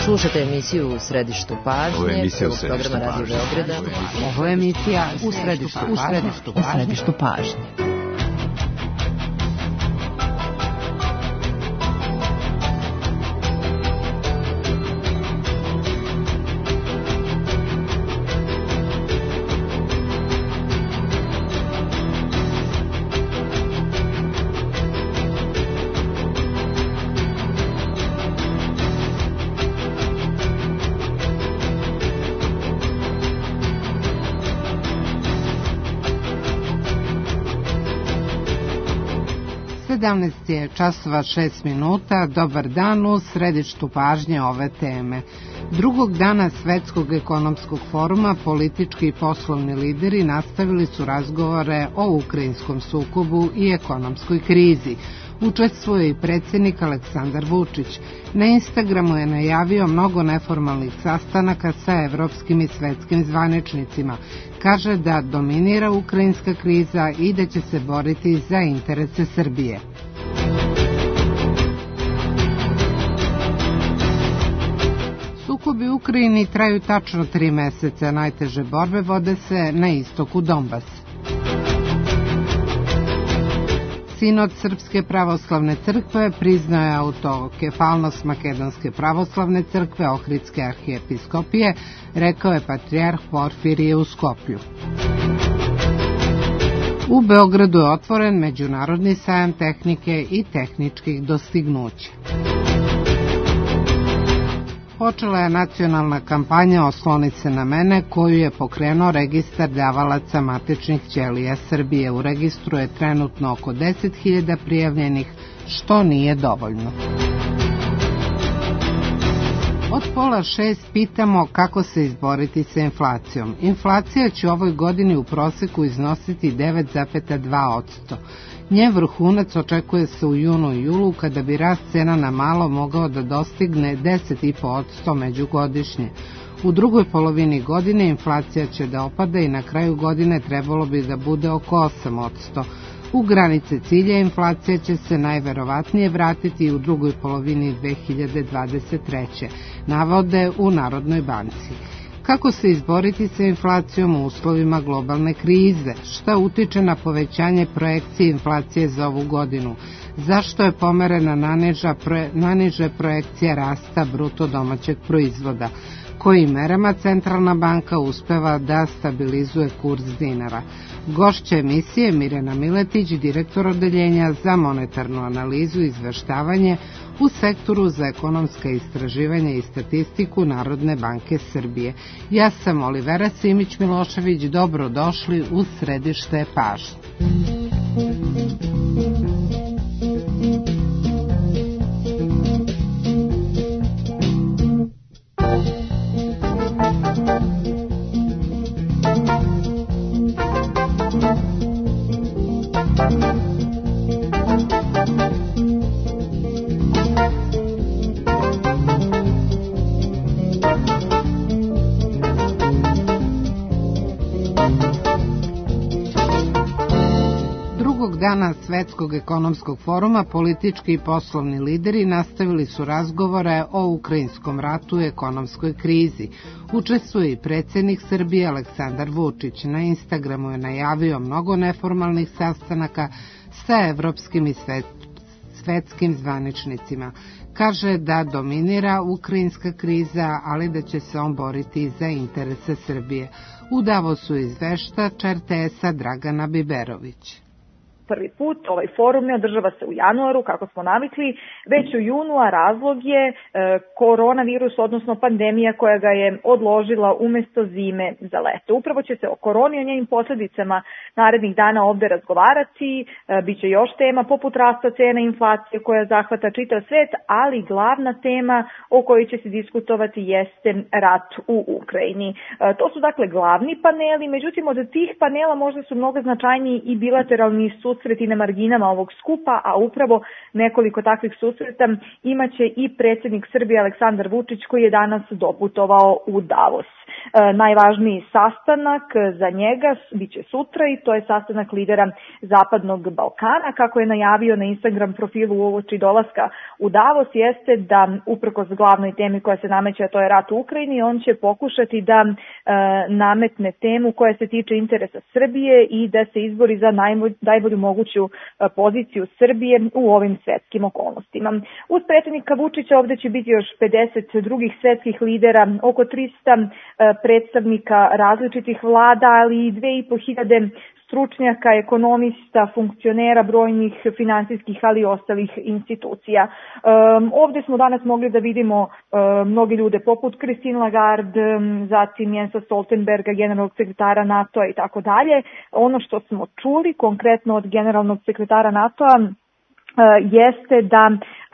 Slušate emisiju U središtu pažnje, prvog programa Radio Beograda. Ovo je emisija U središtu pažnje. Je časova 6 minuta, dobar dan u središtu pažnje ove teme. Drugog dana Svetskog ekonomskog foruma politički i poslovni lideri nastavili su razgovore o ukrajinskom sukobu i ekonomskoj krizi. Učestvuje i predsjednik Aleksandar Vučić. Na Instagramu je najavio mnogo neformalnih sastanaka sa evropskim i svetskim zvaničnicima. Kaže da dominira ukrajinska kriza i da će se boriti za interese Srbije. Sukobi u Ukrajini traju tačno 3 meseca. Najteže borbe vode se na istoku Donbasa. Sinod Srpske pravoslavne crkve priznao je autokefalnost Makedonske pravoslavne crkve Ohridske arhijepiskopije, rekao je patrijarh Porfirije u Skoplju. U Beogradu je otvoren Međunarodni sajam tehnike i tehničkih dostignuća. Počela je nacionalna kampanja Osloni se na mene, koju je pokrenuo registar davalaca matičnih ćelija Srbije. U registru je trenutno oko 10.000 prijavljenih, što nije dovoljno. Od 5:30 pitamo kako se izboriti sa inflacijom. Inflacija će u ovoj godini u proseku iznositi 9,2%. Njen vrhunac očekuje se u junu i julu, kada bi rast cena na malo mogao da dostigne 10,5% međugodišnje. U drugoj polovini godine inflacija će da opada i na kraju godine trebalo bi da bude oko 8%. U granice cilja inflacija će se najverovatnije vratiti u drugoj polovini 2023. navode u Narodnoj banci. Kako se izboriti sa inflacijom u uslovima globalne krize? Šta utiče na povećanje projekcije inflacije za ovu godinu? Zašto je pomerena naniže projekcija rasta bruto domaćeg proizvoda? Kojim merama Centralna banka uspeva da stabilizuje kurs dinara? Gošća emisije Mirjana Miletić, direktor odeljenja za monetarnu analizu i izveštavanje u sektoru za ekonomska istraživanja i statistiku Narodne banke Srbije. Ja sam Olivera Simić-Milošević, dobrodošli u središte pažnje. Dana Svetskog ekonomskog foruma politički i poslovni lideri nastavili su razgovore o ukrajinskom ratu i ekonomskoj krizi. Učestvuje i predsjednik Srbije Aleksandar Vučić. Na Instagramu je najavio mnogo neformalnih sastanaka sa evropskim i svetskim zvaničnicima. Kaže da dominira ukrajinska kriza, ali da će se on boriti za interese Srbije. U Davosu izvešta RTS-a Dragana Biberović. Prvi put ovaj forum ne održava se u januaru, kako smo navikli, već u junu, a razlog je koronavirus, odnosno pandemija koja ga je odložila umesto zime za leto. Upravo će se o koroni i o njenim posljedicama narednih dana ovde razgovarati, bit će još tema poput rasta cena i inflacije koja zahvata čitav svet, ali glavna tema o kojoj će se diskutovati jeste rat u Ukrajini. To su dakle glavni paneli, međutim od tih panela možda su mnogo značajniji i bilateralni susreti susreti na marginama ovog skupa, a upravo nekoliko takvih susreta imaće i predsjednik Srbije Aleksandar Vučić koji je danas doputovao u Davos. Najvažniji sastanak za njega biće sutra i to je sastanak lidera Zapadnog Balkana. Kako je najavio na Instagram profilu uoči dolaska u Davos, jeste da uprkos glavnoj temi koja se nameće, a to je rat u Ukrajini, on će pokušati da nametne temu koja se tiče interesa Srbije i da se izbori za najbolju moguću poziciju Srbije u ovim svetskim okolnostima. Uz predsjednika Vučića ovde će biti još 50 drugih svetskih lidera, oko 300 predstavnika različitih vlada, ali i 2500 stručnjaka, ekonomista, funkcionera brojnih finansijskih, ali i ostalih institucija. Ovde smo danas mogli da vidimo mnogi ljude poput Christine Lagarde, zatim Jensa Stoltenberga, generalnog sekretara NATO-a i tako dalje. Ono što smo čuli konkretno od generalnog sekretara NATO-a jeste da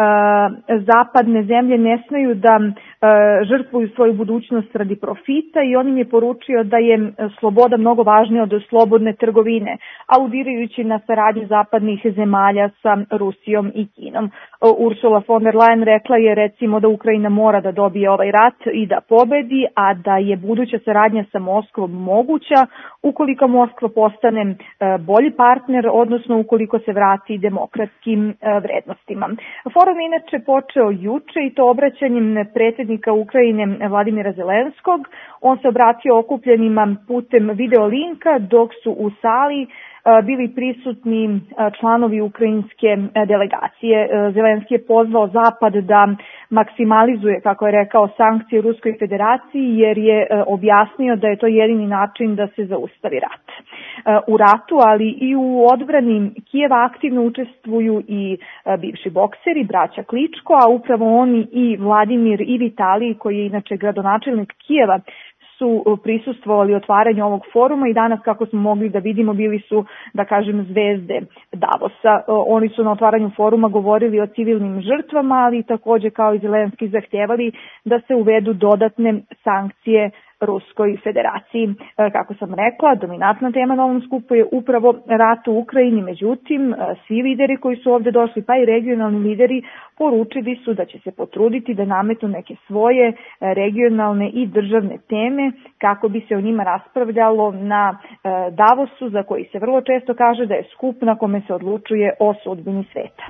zapadne zemlje ne smeju da žrtvuju svoju budućnost radi profita i on im je poručio da je sloboda mnogo važnija od slobodne trgovine, aludirajući na saradnju zapadnih zemalja sa Rusijom i Kinom. Ursula von der Leyen rekla je recimo da Ukrajina mora da dobije ovaj rat i da pobedi, a da je buduća saradnja sa Moskvom moguća ukoliko Moskva postane bolji partner, odnosno ukoliko se vrati demokratskim vrednostima. Forum je inače počeo juče i to obraćanjem predsjednika Ukrajine Vladimira Zelenskog. On se obratio okupljenima putem video linka dok su u sali bili prisutni članovi ukrajinske delegacije. Zelenski je pozvao Zapad da maksimalizuje, kako je rekao, sankcije Ruskoj federaciji jer je objasnio da je to jedini način da se zaustavi rat. U ratu, ali i u odbrani Kijeva aktivno učestvuju i bivši bokseri, braća Kličko, a upravo oni i Vladimir i Vitalij, koji je inače gradonačelnik Kijeva, su prisustvovali otvaranju ovog foruma i danas, kako smo mogli da vidimo, bili su, da kažem, zvezde Davosa. Oni su na otvaranju foruma govorili o civilnim žrtvama, ali takođe kao i Zelenski zahtjevali da se uvedu dodatne sankcije Ruskoj federaciji. Kako sam rekla, dominantna tema na ovom skupu je upravo rat u Ukrajini, međutim, svi lideri koji su ovde došli, pa i regionalni lideri, poručili su da će se potruditi da nametnu neke svoje regionalne i državne teme kako bi se o njima raspravljalo na Davosu, za koji se vrlo često kaže da je skup na kome se odlučuje o sudbini sveta.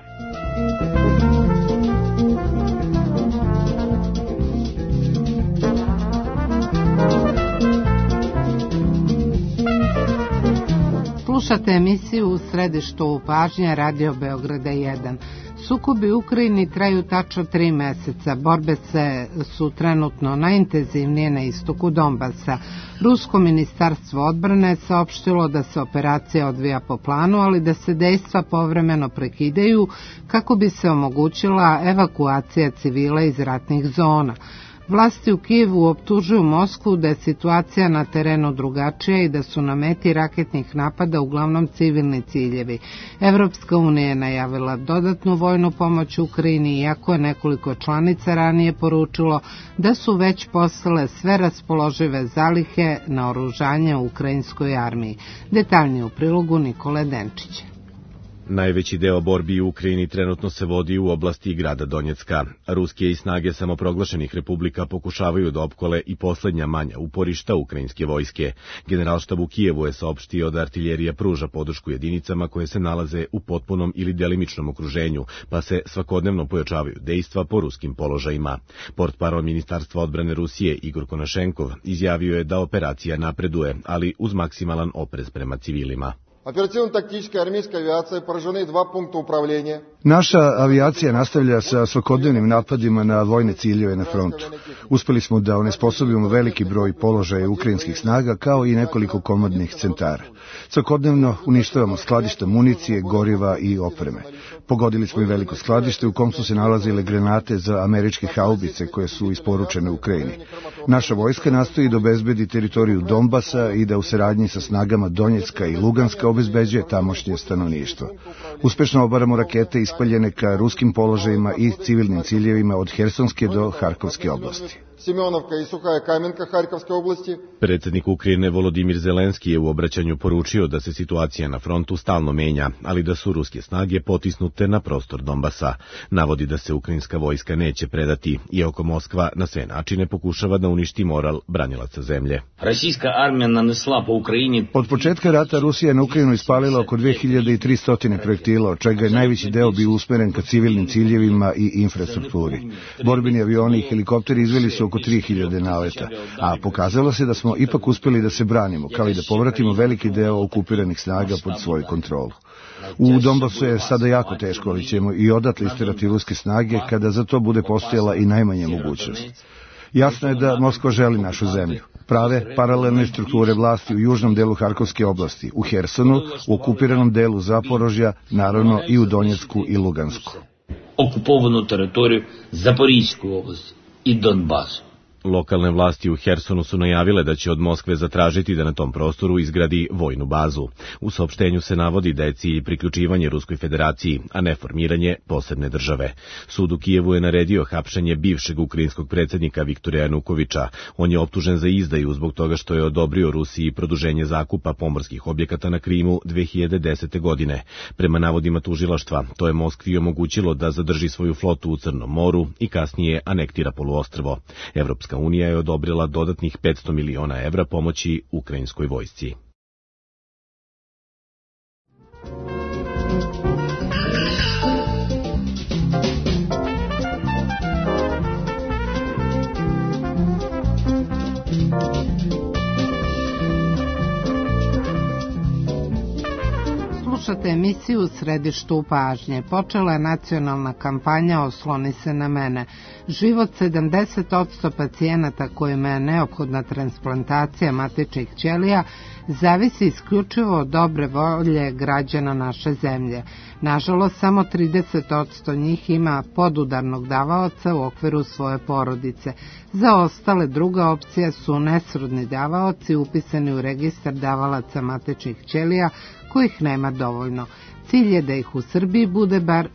Slušate emisiju U središtu pažnje Radio Beograda 1. Sukobi u Ukrajini traju tačno 3 meseca. Borbe su trenutno najintenzivnije na istoku Donbasa. Rusko ministarstvo odbrane saopštilo da se operacija odvija po planu, ali da se dejstva povremeno prekidaju kako bi se omogućila evakuacija civila iz ratnih zona. Vlasti u Kijevu optužuju Moskvu da je situacija na terenu drugačija i da su na meti raketnih napada uglavnom civilni ciljevi. Evropska unija je najavila dodatnu vojnu pomoć Ukrajini, iako je nekoliko članica ranije poručilo da su već poslale sve raspoložive zalihe na oružanje u ukrajinskoj armiji. Detaljnije u prilogu Nikole Denčića. Najveći deo borbi u Ukrajini trenutno se vodi u oblasti grada Donjecka. Ruske i snage samoproglašenih republika pokušavaju da opkole i poslednja manja uporišta ukrajinske vojske. Generalštab u Kijevu je saopštio da artiljerija pruža podršku jedinicama koje se nalaze u potpunom ili delimičnom okruženju, pa se svakodnevno pojačavaju dejstva po ruskim položajima. Portparol Ministarstva odbrane Rusije Igor Konašenkov izjavio je da operacija napreduje, ali uz maksimalan oprez prema civilima. Оперативно-тактическая армейская авиация поражены 2 пункта управления. Naša avijacija nastavlja sa svakodnevnim napadima na vojne ciljeve na frontu. Uspeli smo da onesposobimo veliki broj položaja ukrajinskih snaga kao i nekoliko komandnih centara. Svakodnevno uništavamo skladišta municije, goriva i opreme. Pogodili smo i veliko skladište u kom su se nalazile granate za američke haubice koje su isporučene Ukrajini. Naša vojska nastoji da obezbedi teritoriju Donbasa i da u saradnji sa snagama Donjecka i Luganska obezbeđuje tamošnje stanovništvo. Uspešno obaramo rakete ispaljene ka ruskim položajima i civilnim ciljevima od Hersonske do Harkovske oblasti. Семеновка и Сухая Каменка Харьковской области. Predsjednik Ukrajine Volodimir Zelenski je u obraćanju poručio da se situacija na frontu stalno menja, ali da su ruske snage potisnute na prostor Donbasa. Navodi da se ukrajinska vojska neće predati, iako Moskva na sve načine pokušava da uništi moral branilaca zemlje. Od početka rata Rusija je na Ukrajinu ispalila oko 2300 projektila, od čega je najveći deo bio usmeren ka civilnim ciljevima i infrastrukturi. Borbeni avioni i helikopteri izveli su oko 3000 naleta, a pokazalo se da smo ipak uspeli da se branimo, kao i da povratimo veliki deo okupiranih snaga pod svoju kontrolu. U Donbasu je sada jako teško, ali ćemo i odatle isterati ruske snage kada za to bude postojala i najmanja mogućnost. Jasno je da Moskva želi našu zemlju. Prave paralelne strukture vlasti u južnom delu Harkovske oblasti, u Hersonu, u okupiranom delu Zaporožja, naravno i u Donjecku i Lugansku. Okupovanu teritoriju Zaporijske oblasti i Donbasu. Lokalne vlasti u Hersonu su najavile da će od Moskve zatražiti da na tom prostoru izgradi vojnu bazu. U saopštenju se navodi da je cilj priključivanje Ruskoj federaciji, a ne formiranje posebne države. Sud u Kijevu je naredio hapšenje bivšeg ukrajinskog predsjednika Viktora Janukovića. On je optužen za izdaju zbog toga što je odobrio Rusiji produženje zakupa pomorskih objekata na Krimu 2010. godine. Prema navodima tužilaštva, to je Moskvi omogućilo da zadrži svoju flotu u Crnom moru i kasnije anektira poluostrvo. Evropska unija je odobrila dodatnih 500 miliona evra pomoći ukrajinskoj vojsci. Slušate emisiju U središtu pažnje. Počela je nacionalna kampanja Osloni se na mene. Život 70% pacijenata kojima je neophodna transplantacija matičnih ćelija zavisi isključivo od dobre volje građana naše zemlje. Nažalost, samo 30% njih ima podudarnog davaoca u okviru svoje porodice. Za ostale druga opcija su nesrodni davaoci upisani u registar davalaca matičnih ćelija kojih nema dovoljno. Cilj je da ih u Srbiji bude bar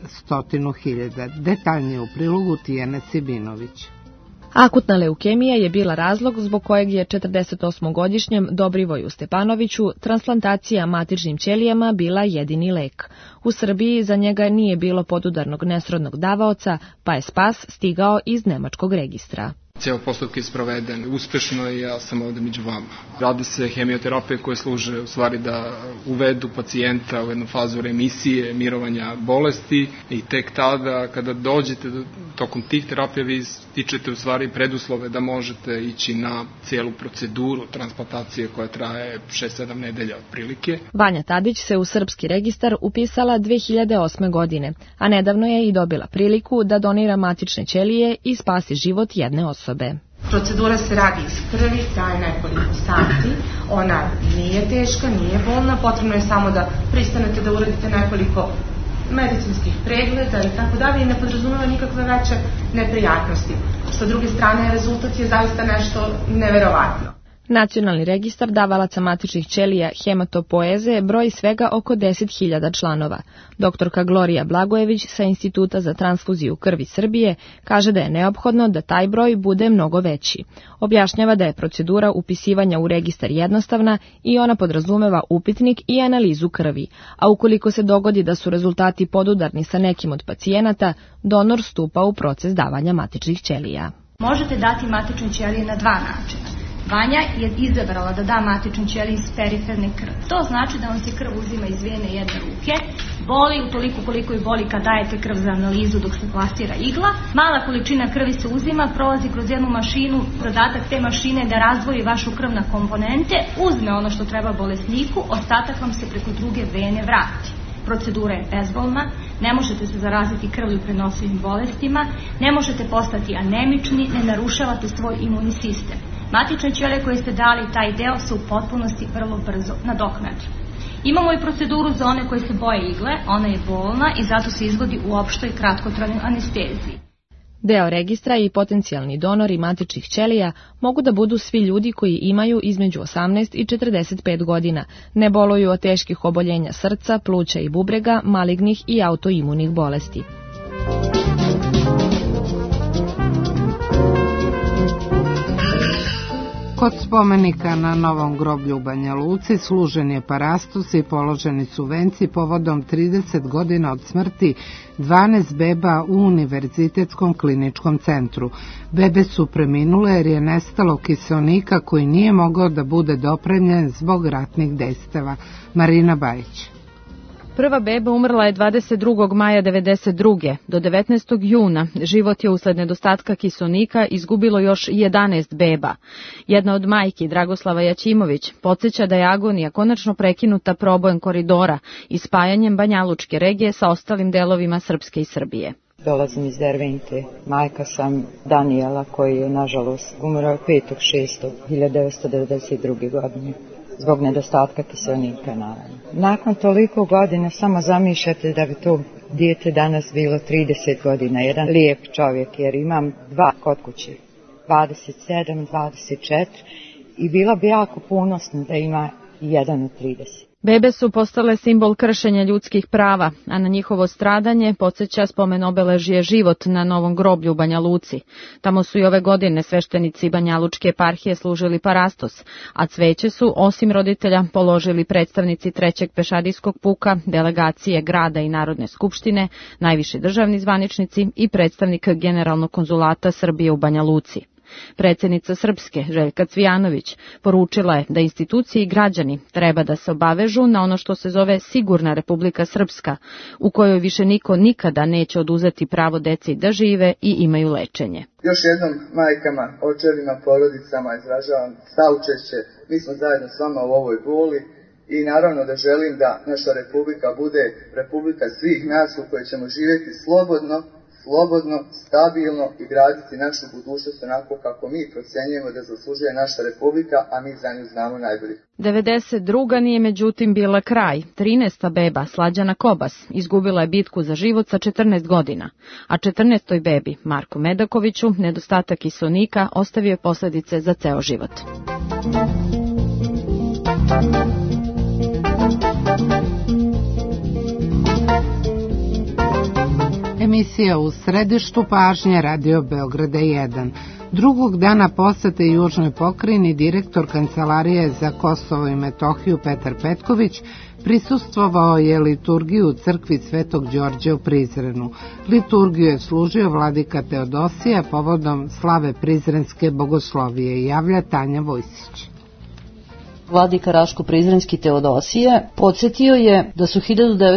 100.000. Detaljnije u prilogu Tijene Sibinović. Akutna leukemija je bila razlog zbog kojeg je 48-godišnjem Dobrivoju Stepanoviću transplantacija matičnim ćelijama bila jedini lek. U Srbiji za njega nije bilo podudarnog nesrodnog davaoca, pa je spas stigao iz nemačkog registra. Cijel postupak je sproveden uspešno i ja sam ovde među vama. Radi se hemioterapije koje služe u stvari da uvedu pacijenta u jednu fazu remisije, mirovanja bolesti i tek tada kada dođete tokom tih terapija vi stičete u stvari preduslove da možete ići na cijelu proceduru transplantacije koja traje 6-7 nedelja otprilike. Vanja Tadić se u srpski registar upisala 2008. godine, a nedavno je i dobila priliku da donira matične ćelije i spasi život jedne osobe. Procedura se radi iz krvi, traje nekoliko sati, ona nije teška, nije bolna, potrebno je samo da pristanete da uradite nekoliko medicinskih pregleda i tako dalje i ne podrazumeva nikakve veće neprijatnosti. Sa druge strane, rezultat je zaista nešto neverovatno. Nacionalni registar davalaca matičnih ćelija hematopoeze broji svega oko 10.000 članova. Doktorka Glorija Blagojević sa Instituta za transfuziju krvi Srbije kaže da je neophodno da taj broj bude mnogo veći. Objašnjava da je procedura upisivanja u registar jednostavna i ona podrazumeva upitnik i analizu krvi, a ukoliko se dogodi da su rezultati podudarni sa nekim od pacijenata, donor stupa u proces davanja matičnih ćelija. Možete dati matične ćelije na dva načina. Vanja je izabrala da da matičnu ćeliju iz periferne krvi. To znači da vam se krv uzima iz vene jedne ruke, boli utoliko koliko i boli kad dajete krv za analizu dok se plasira igla. Mala količina krvi se uzima, prolazi kroz jednu mašinu, zadatak te mašine da razdvoji vašu krv na komponente, uzme ono što treba bolesniku, ostatak vam se preko druge vene vrati. Procedura je bezbolna, ne možete se zaraziti krvlju prenosivim bolestima, ne možete postati anemični, ne narušavate svoj imunni sistem. Matične ćelije koje ste dali taj deo su u potpunosti vrlo brzo nadoknađene. Imamo i proceduru za one koje se boje igle, ona je bolna i zato se izvodi u opštoj kratkotrajnoj anesteziji. Deo registra i potencijalni donori matičnih ćelija mogu da budu svi ljudi koji imaju između 18 i 45 godina, ne boluju od teških oboljenja srca, pluća i bubrega, malignih i autoimunih bolesti. Kod spomenika na Novom groblju u Banja Luci služen je parastos i položeni su venci povodom 30 godina od smrti 12 beba u Univerzitetskom kliničkom centru. Bebe su preminule jer je nestalo kiseonika koji nije mogao da bude dopremljen zbog ratnih dejstava. Marina Bajić. Prva beba umrla je 22. maja 1992. Do 19. juna život je usled nedostatka kiseonika izgubilo još 11 beba. Jedna od majki, Dragoslava Jaćimović, podsjeća da je agonija konačno prekinuta probojem koridora i spajanjem Banjalučke regije sa ostalim delovima Srpske i Srbije. Dolazim iz Dervente. Majka sam Danijela koji je nažalost umrao 5.6.1992. godine. Zbog nedostatka kiseonika, naravno. Nakon toliko godina samo zamišljate da bi to dijete danas bilo 30 godina. Jedan lijep čovjek, jer imam 2 kod kuće, 27, 24 i bila bi jako ponosna da ima jedan od 30. Bebe su postale simbol kršenja ljudskih prava, a na njihovo stradanje podsjeća spomen obeležje Život na Novom groblju u Banja Luci. Tamo su i ove godine sveštenici Banjalučke eparhije služili parastos, a cveće su, osim roditelja, položili predstavnici 3. pešadijskog puka, delegacije grada i Narodne skupštine, najviši državni zvaničnici i predstavnik Generalnog konzulata Srbije u Banja Luci. Predsjednica Srpske, Željka Cvijanović, poručila je da institucije i građani treba da se obavežu na ono što se zove sigurna Republika Srpska, u kojoj više niko nikada neće oduzeti pravo deci da žive i imaju lečenje. Još jednom majkama, očevima, porodicama izražavam saučešće. Mi smo zajedno s vama u ovoj boli i naravno da želim da naša republika bude republika svih nas u kojoj ćemo živjeti slobodno, stabilno i graditi našu budućnost onako kako mi procjenjujemo da zaslužuje naša republika, a mi za nju znamo najbolje. 92. nije međutim bila kraj. 13. beba, Slađana Kobas, izgubila je bitku za život sa 14 godina, a 14. bebi, Marku Medakoviću, nedostatak kiseonika ostavio je posljedice za ceo život. Emisija U središtu pažnje Radio Beograda 1. Drugog dana posete Južnoj pokrajini direktor Kancelarije za Kosovo i Metohiju Petar Petković prisustvovao je liturgiju u crkvi Svetog Đorđa u Prizrenu. Liturgiju je služio vladika Teodosija povodom slave prizrenske bogoslovije, javlja Tanja Vojsić. Vladika Raško-Prizrenski Teodosije podsjetio je da su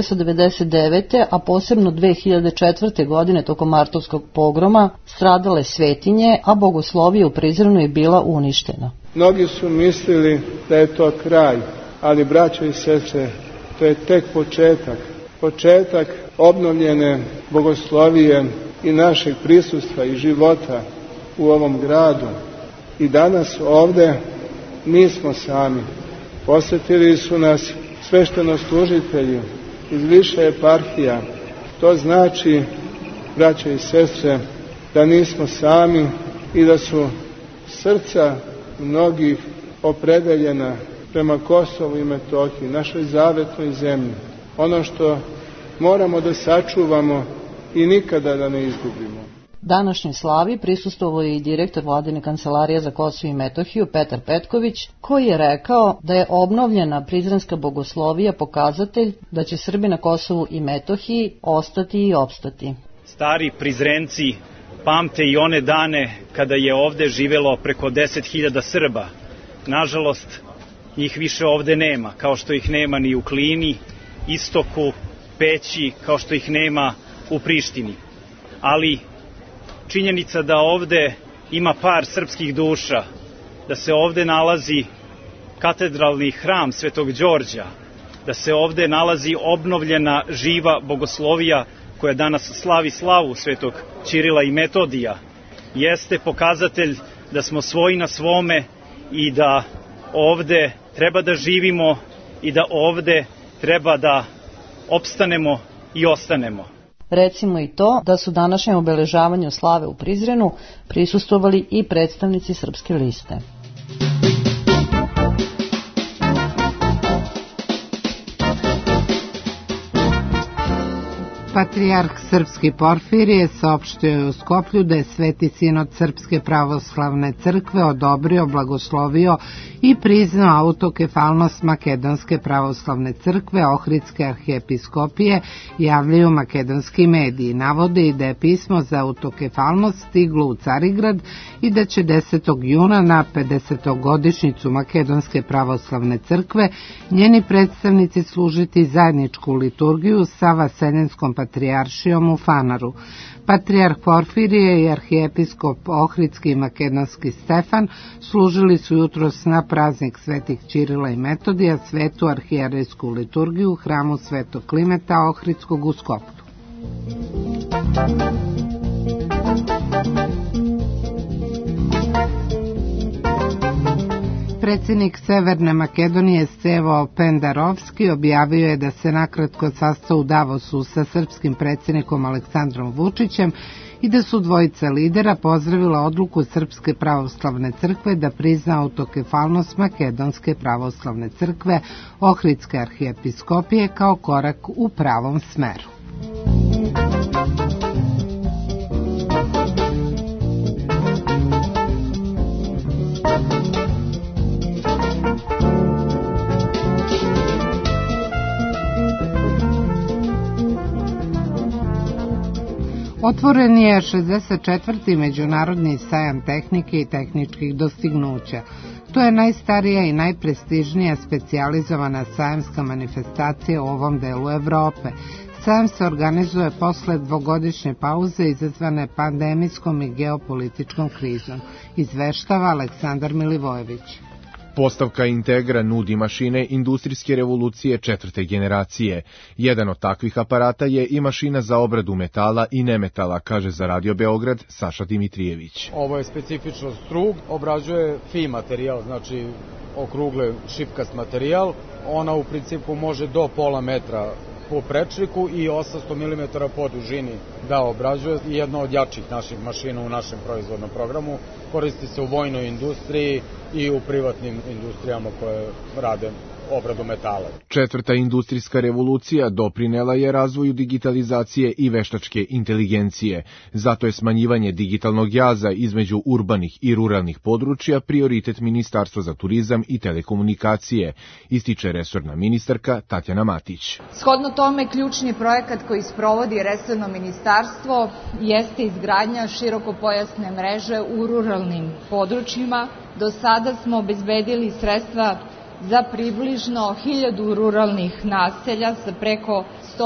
1999. a posebno 2004. godine tokom martovskog pogroma stradale svetinje, a bogoslovija u Prizrenu je bila uništena. Mnogi su mislili da je to kraj, ali braćo i sestre, to je tek početak obnovljene bogoslovije i našeg prisustva i života u ovom gradu. I danas ovde nismo sami. Posjetili su nas sveštenoslужitelji iz više eparhija. To znači, braćo i sestre, da nismo sami i da su srca mnogih opredeljena prema Kosovu i Metohiji, našoj zavetnoj zemlji. Ono što moramo da sačuvamo i nikada da ne izgubimo. Današnjoj slavi prisustvovao je i direktor Vladine Kancelarije za Kosovo i Metohiju Petar Petković, koji je rekao da je obnovljena prizrenska bogoslovija pokazatelj da će Srbi na Kosovu i Metohiji ostati i opstati. Stari Prizrenci pamte i one dane kada je ovde živelo preko 10.000 Srba. Nažalost, njih više ovde nema, kao što ih nema ni u Klini, Istoku, Peći, kao što ih nema u Prištini. Ali činjenica da ovde ima par srpskih duša, da se ovde nalazi katedralni hram Svetog Đorđa, da se ovde nalazi obnovljena živa bogoslovija koja danas slavi slavu Svetog Ćirila i Metodija, jeste pokazatelj da smo svoji na svome i da ovde treba da živimo i da ovde treba da opstanemo i ostanemo. Recimo i to da su današnjem obeležavanju slave u Prizrenu prisustvovali i predstavnici Srpske liste. Patrijarh Srpski Porfirije saopštio je u Skoplju da je Sveti sinod Srpske pravoslavne crkve odobrio, blagoslovio i priznao autokefalnost Makedonske pravoslavne crkve, Ohridske arhijepiskopije, javljaju makedonski mediji. Navode i da je pismo za autokefalnost stiglo u Carigrad i da će 10. juna na 50-godišnjicu Makedonske pravoslavne crkve njeni predstavnici služiti zajedničku liturgiju sa Vaseljenskom patrijaršijom u Fanaru. Patrijarh Porfirije i arhijepiskop Ohridski i makedonski Stefan služili su jutros na praznik svetih Ćirila i Metodija svetu arhijerejsku liturgiju u hramu Svetog Klimeta Ohridskog u Skoplju. Predsjednik Severne Makedonije Stevo Pendarovski objavio je da se nakratko sastao u Davosu sa srpskim predsjednikom Aleksandrom Vučićem i da su dvojica lidera pozdravila odluku Srpske pravoslavne crkve da prizna autokefalnost Makedonske pravoslavne crkve Ohridske arhijepiskopije kao korak u pravom smeru. Otvoren je 64. Međunarodni sajam tehnike i tehničkih dostignuća. To je najstarija i najprestižnija specijalizovana sajamska manifestacija u ovom delu Evrope. Sajam se organizuje posle dvogodišnje pauze izazvane pandemijskom i geopolitičkom krizom, izveštava Aleksandar Milivojević. Postavka Integra nudi mašine industrijske revolucije 4. generacije. Jedan od takvih aparata je i mašina za obradu metala i nemetala, kaže za Radio Beograd Saša Dimitrijević. Ovo je specifično strug, obrađuje fi materijal, znači okrugle šipkast materijal. Ona u principu može do pola metra po prečniku i 800 mm po dužini da obrađuje. Jedna od jačih naših mašina u našem proizvodnom programu. Koristi se u vojnoj industriji i u privatnim industrijama koje rade obradu metala. 4. industrijska revolucija doprinela je razvoju digitalizacije i veštačke inteligencije. Zato je smanjivanje digitalnog jaza između urbanih i ruralnih područja prioritet Ministarstva za turizam i telekomunikacije, ističe resorna ministarka Tatjana Matić. Shodno tome, ključni projekat koji sprovodi resorno ministarstvo jeste izgradnja širokopojasne mreže u ruralnim područjima. Do sada smo obezbedili sredstva za približno 1000 ruralnih naselja sa preko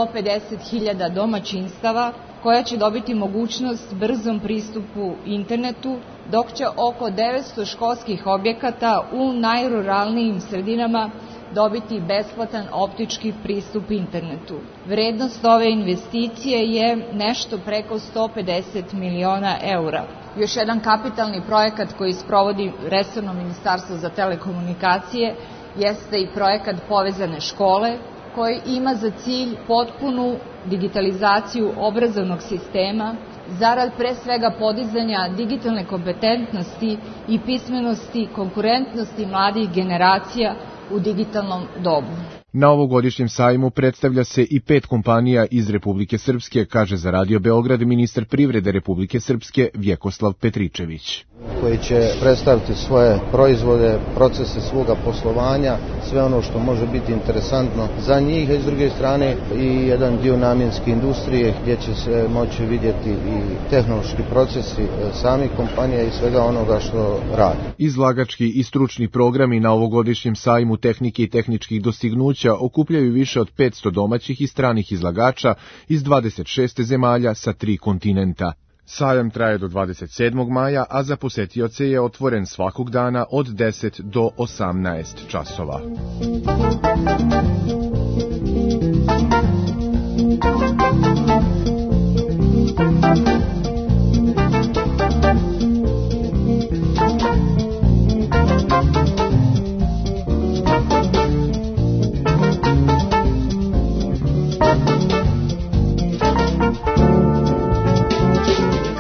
150.000 domaćinstava koja će dobiti mogućnost brzom pristupu internetu, dok će oko 900 školskih objekata u najruralnijim sredinama dobiti besplatan optički pristup internetu. Vrednost ove investicije je nešto preko 150 miliona eura. Još jedan kapitalni projekat koji sprovodi resorno ministarstvo za telekomunikacije jeste i projekat Povezane škole, koji ima za cilj potpunu digitalizaciju obrazovnog sistema zarad pre svega podizanja digitalne kompetentnosti i pismenosti, konkurentnosti mladih generacija u digitalnom dobu. Na ovogodišnjem sajmu predstavlja se i 5 kompanija iz Republike Srpske, kaže za Radio Beograd ministar privrede Republike Srpske Vjekoslav Petričević. Koji će predstaviti svoje proizvode, procese svoga poslovanja, sve ono što može biti interesantno za njih, a s druge strane i jedan dio namjenske industrije gdje će se moći vidjeti i tehnološki procesi samih kompanija i svega onoga što radi. Izlagački i stručni programi na ovogodišnjem sajmu tehnike i tehničkih dostignuća okupljaju više od 500 domaćih i stranih izlagača iz 26 zemalja sa 3 kontinenta. Sajam traje do 27. maja, a za posetioce je otvoren svakog dana od 10 do 18 časova.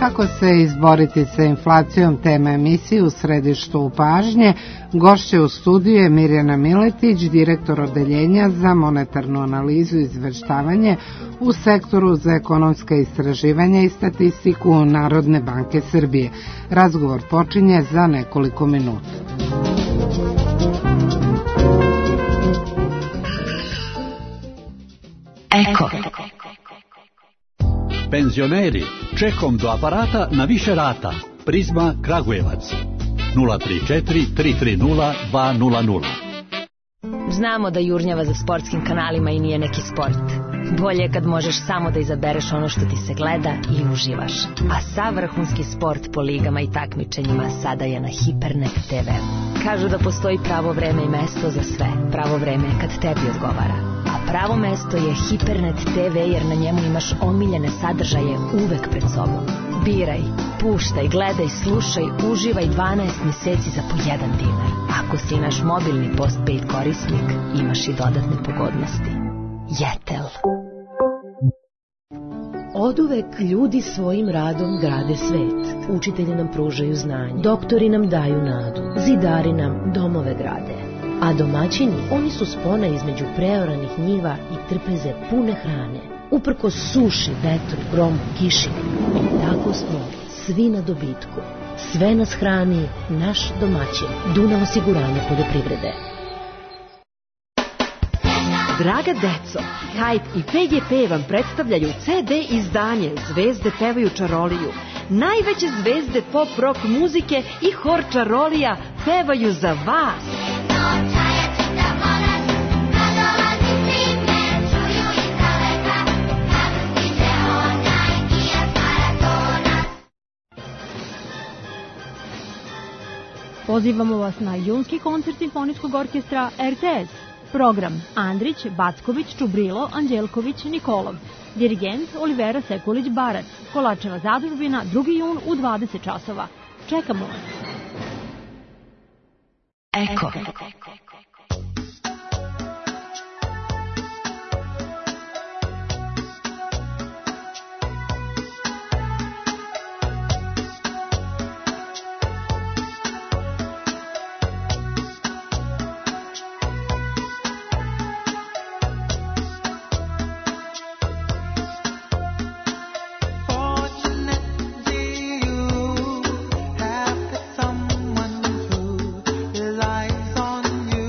Kako se izboriti sa inflacijom, tema emisije U središtu pažnje. Gošće u studiju je Mirjana Miletić, direktor odeljenja za monetarnu analizu i izveštavanje u sektoru za ekonomska istraživanja i statistiku Narodne banke Srbije. Razgovor počinje za nekoliko minuta. Eko. Penzioneri, čekom do aparata na više rata. Prizma Kragujevac 034 330 200. Znamo da jurnjava za sportskim kanalima i nije neki sport. Bolje je kad možeš samo da izabereš ono što ti se gleda i uživaš. A sav vrhunski sport po ligama i takmičenjima sada je na Hipernet TV. Kažu da postoji pravo vreme i mesto za sve. Pravo vreme je kad tebi odgovara. A pravo mesto je Hipernet TV jer na njemu imaš omiljene sadržaje uvek pred sobom. Biraj, puštaj, gledaj, slušaj, uživaj 12 meseci za po 1 dinar. Ako si naš mobilni postpaid korisnik, imaš i dodatne pogodnosti. Jetel. Oduvek ljudi svojim radom grade svet. Učitelji nam pružaju znanje, doktori nam daju nadu, zidari nam domove grade. A domaćini, oni su spona između preoranih njiva i trpeze pune hrane. Uprkos suši, vetru, gromu, kiši. Tako smo svi na dobitku. Sve nas hrani naš domaćin. Dunav osiguranje poljoprivrede. Draga deco, Hajt i PGP vam predstavljaju CD izdanje Zvezde pevaju čaroliju. Najveće zvezde pop rock muzike i hor čarolija pevaju za vas. Pozivamo vas na junski koncert Simfonijskog orkestra RTS. Program: Andrić, Backović, Čubrilo, Anđelković, Nikolov. Dirigent Olivera Sekulić-Barac. Kolačeva zadužbina, 2. jun u 20 časova. Čekamo vas. Eko. Someone who relies on you.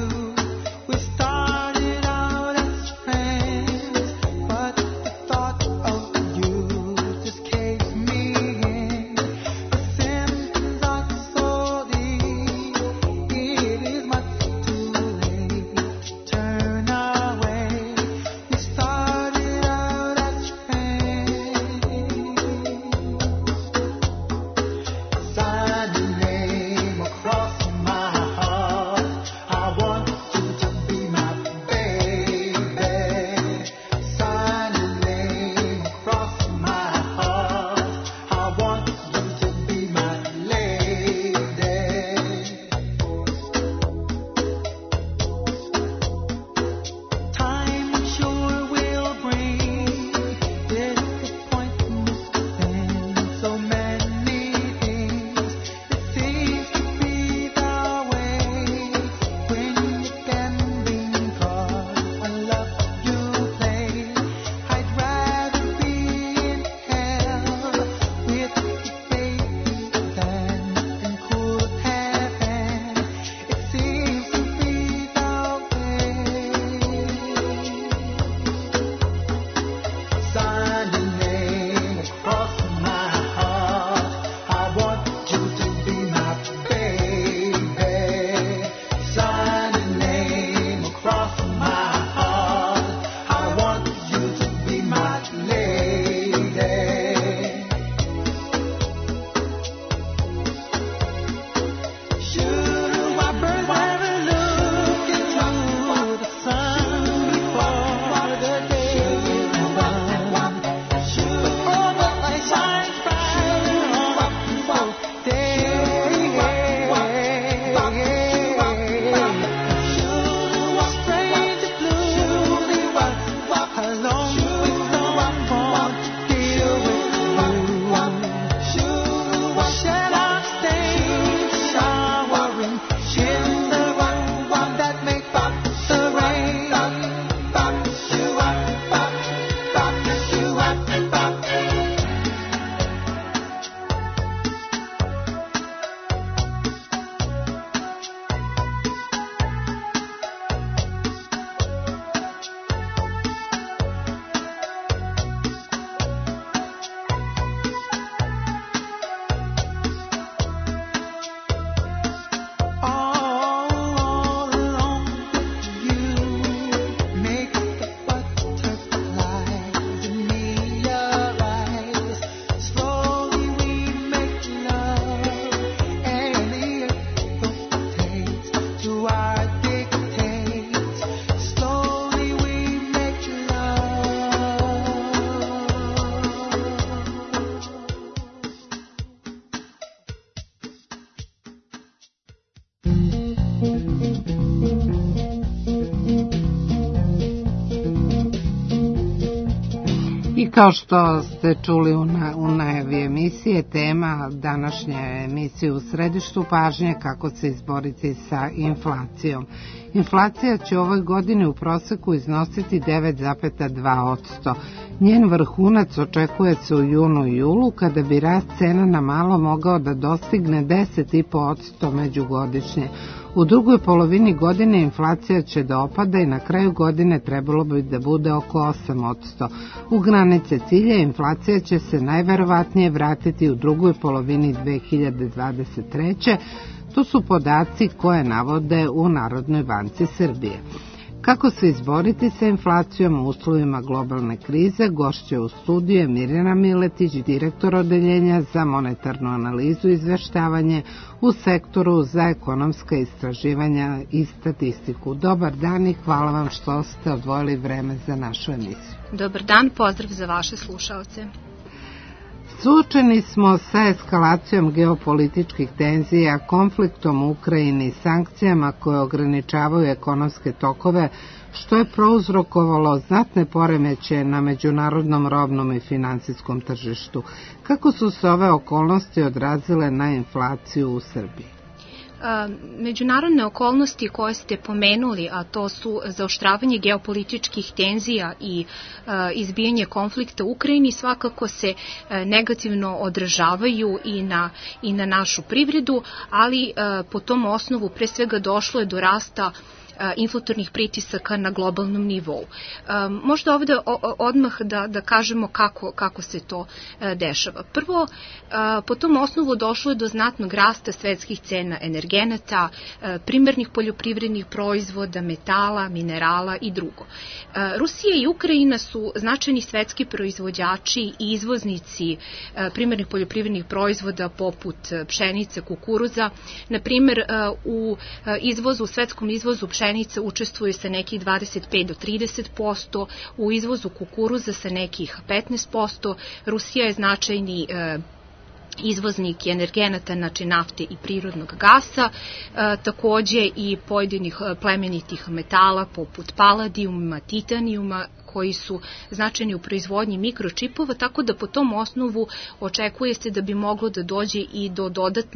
Kao što ste čuli u najavi emisije, tema današnje emisije u središtu pažnje kako se izboriti sa inflacijom. Inflacija će ovoj godini u proseku iznositi 9,2%. Njen vrhunac očekuje se u junu i julu, kada bi rast cena na malo mogao da dostigne 10,5% međugodišnje. U drugoj polovini godine inflacija će da opada i na kraju godine trebalo bi da bude oko 8%. U granice cilja inflacija će se najverovatnije vratiti u drugoj polovini 2023. To su podaci koje navode u Narodnoj banci Srbije. Kako se izboriti sa inflacijom u uslovima globalne krize, gošća u studiju je Mirjana Miletić, direktor odeljenja za monetarnu analizu i izveštavanje u sektoru za ekonomska istraživanja i statistiku. Dobar dan i hvala vam što ste odvojili vreme za našu emisiju. Dobar dan, pozdrav za vaše slušaoce. Suočeni smo sa eskalacijom geopolitičkih tenzija, konfliktom u Ukrajini, sankcijama koje ograničavaju ekonomske tokove, što je prouzrokovalo znatne poremećaje na međunarodnom robnom i finansijskom tržištu. Kako su se ove okolnosti odrazile na inflaciju u Srbiji? Međunarodne okolnosti koje ste pomenuli, a to su zaoštravanje geopolitičkih tenzija i izbijanje konflikta u Ukrajini, svakako se negativno odražavaju i na našu privredu, ali po tom osnovu pre svega došlo je do rasta inflatornih pritisaka na globalnom nivou. Možda ovde odmah da kažemo kako se to dešava. Prvo, po tom osnovu došlo je do znatnog rasta svetskih cena energenata, primarnih poljoprivrednih proizvoda, metala, minerala i drugo. Rusija i Ukrajina su značajni svetski proizvođači i izvoznici primarnih poljoprivrednih proizvoda poput pšenice, kukuruza. Na primer, u svetskom izvozu pšenice učestvuje sa nekih 25 do 30%, u izvozu kukuruza sa nekih 15%. Rusija je značajni izvoznik energenata, znači nafte i prirodnog gasa, takođe i pojedinih plemenitih metala poput paladijuma, titanijuma, koji su značajni u proizvodnji mikročipova, tako da po tom osnovu očekuje se da bi moglo da dođe i do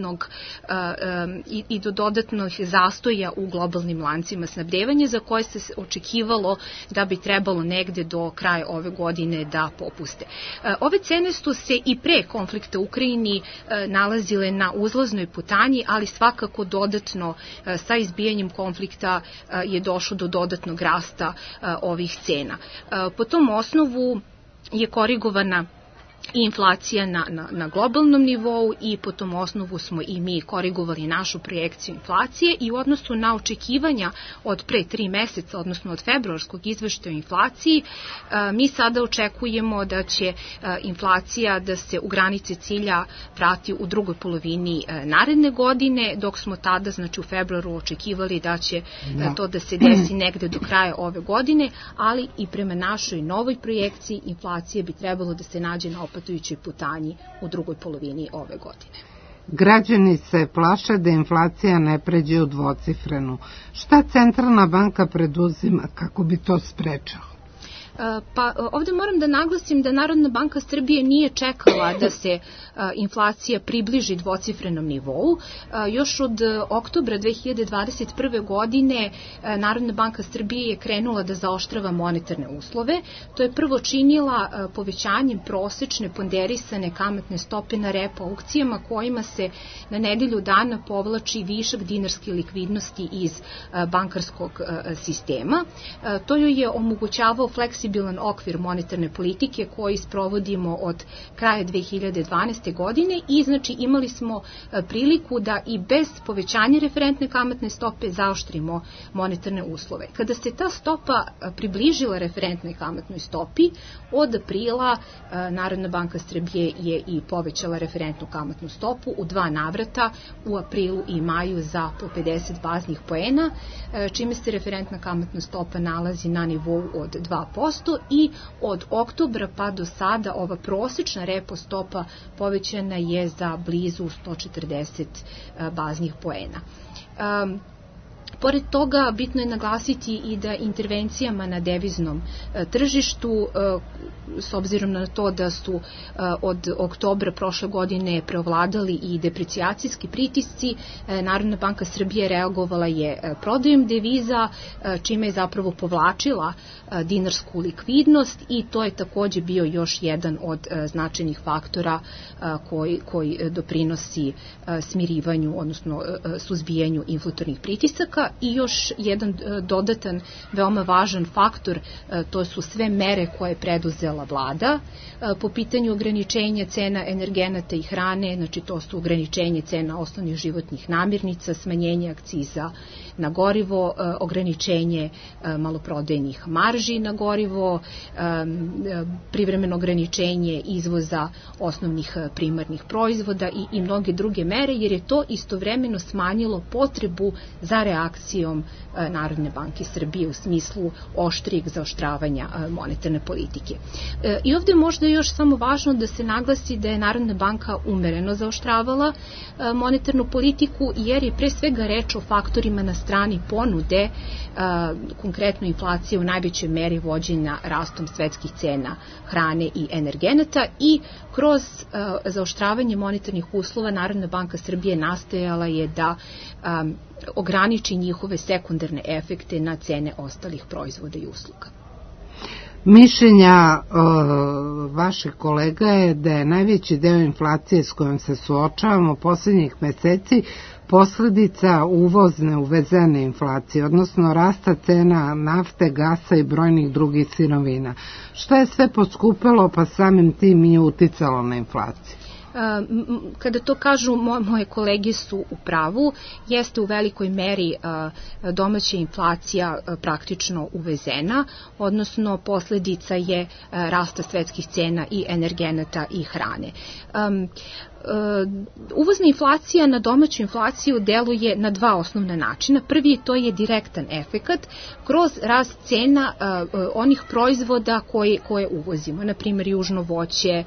dodatnog zastoja u globalnim lancima snabdevanja, za koje se očekivalo da bi trebalo negde do kraja ove godine da popuste. Ove cene su se i pre konflikta u Ukrajini nalazile na uzlaznoj putanji, ali svakako dodatno sa izbijanjem konflikta je došlo do dodatnog rasta ovih cena. Po tom osnovu je korigovana i inflacija na globalnom nivou i po tom osnovu smo i mi korigovali našu projekciju inflacije i u odnosu na očekivanja od pre 3 meseca, odnosno od februarskog izveštaja o inflaciji, mi sada očekujemo da će inflacija da se u granice cilja vrati u drugoj polovini naredne godine, dok smo tada, znači u februaru, očekivali da će to da se desi negde do kraja ove godine, ali i prema našoj novoj projekciji inflacije bi trebalo da se nađe na opatujućoj putanji u drugoj polovini ove godine. Građani se plaše da inflacija ne pređe u dvocifrenu. Šta Centralna banka preduzima kako bi to sprečila? Pa ovde moram da naglasim da Narodna banka Srbije nije čekala da se inflacija približi dvocifrenom nivou. Još od oktobra 2021. godine Narodna banka Srbije je krenula da zaoštrava monetarne uslove. To je prvo činila povećanjem prosečne ponderisane kamatne stope na repo aukcijama, kojima se na nedelju dana povlači višak dinarske likvidnosti iz bankarskog sistema. To joj je omogućavao fleksibilan okvir monetarne politike koji sprovodimo od kraja 2012. godine i znači imali smo priliku da i bez povećanja referentne kamatne stope zaoštrimo monetarne uslove. Kada se ta stopa približila referentnoj kamatnoj stopi, od aprila Narodna banka Srbije je i povećala referentnu kamatnu stopu u 2 navrata, u aprilu i maju za po 50 baznih poena, čime se referentna kamatna stopa nalazi na nivou od 2%, i od oktobra pa do sada ova prosečna repo stopa povećana je za blizu 140 baznih poena. Pored toga, bitno je naglasiti i da intervencijama na deviznom tržištu, s obzirom na to da su od oktobra prošle godine preovladali i deprecijacijski pritisci, Narodna banka Srbije reagovala je prodajom deviza, čime je zapravo povlačila dinarsku likvidnost i to je takođe bio još jedan od značajnih faktora koji doprinosi smirivanju, odnosno suzbijanju inflatornih pritisaka. I još jedan dodatan, veoma važan faktor, to su sve mere koje je preduzela vlada po pitanju ograničenja cena energenata i hrane, znači to su ograničenje cena osnovnih životnih namirnica, smanjenje akciza na gorivo, ograničenje maloprodajnih marži na gorivo, privremeno ograničenje izvoza osnovnih primarnih proizvoda i mnoge druge mere, jer je to istovremeno smanjilo potrebu za reakcijom Narodne banke Srbije u smislu oštrijeg zaoštravanja monetarne politike. I ovde možda još samo važno da se naglasi da je Narodna banka umereno zaoštravala monetarnu politiku, jer je pre svega reč o faktorima na strani ponude, konkretno inflacija u najvećoj meri vođena rastom svetskih cena hrane i energenata i kroz zaoštravanje monetarnih uslova Narodna banka Srbije nastojala je da ograniči njihove sekundarne efekte na cene ostalih proizvoda i usluga. Mišljenja vaših kolega je da je najveći deo inflacije s kojom se suočavamo poslednjih meseci posledica uvozne uvezene inflacije, odnosno rasta cena nafte, gasa i brojnih drugih sirovina. Šta je sve poskupelo, pa samim tim i uticalo na inflaciju? Kada to kažu, moje kolege su u pravu, jeste u velikoj meri domaća inflacija praktično uvezena, odnosno posledica je rasta svetskih cena i energenata i hrane. Uvozna inflacija na domaću inflaciju deluje na dva osnovna načina. Prvi to je direktan efekat kroz rast cena onih proizvoda koje uvozimo, na primjer južno voće,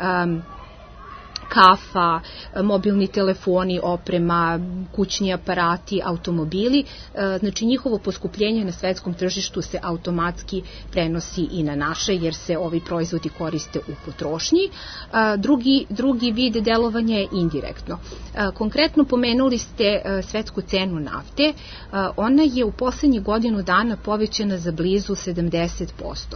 kafa, mobilni telefoni, oprema, kućni aparati, automobili. Znači njihovo poskupljenje na svetskom tržištu se automatski prenosi i na naše, jer se ovi proizvodi koriste u potrošnji. Drugi vid delovanja je indirektno. Konkretno pomenuli ste svetsku cenu nafte. Ona je u poslednjih godinu dana povećana za blizu 70%.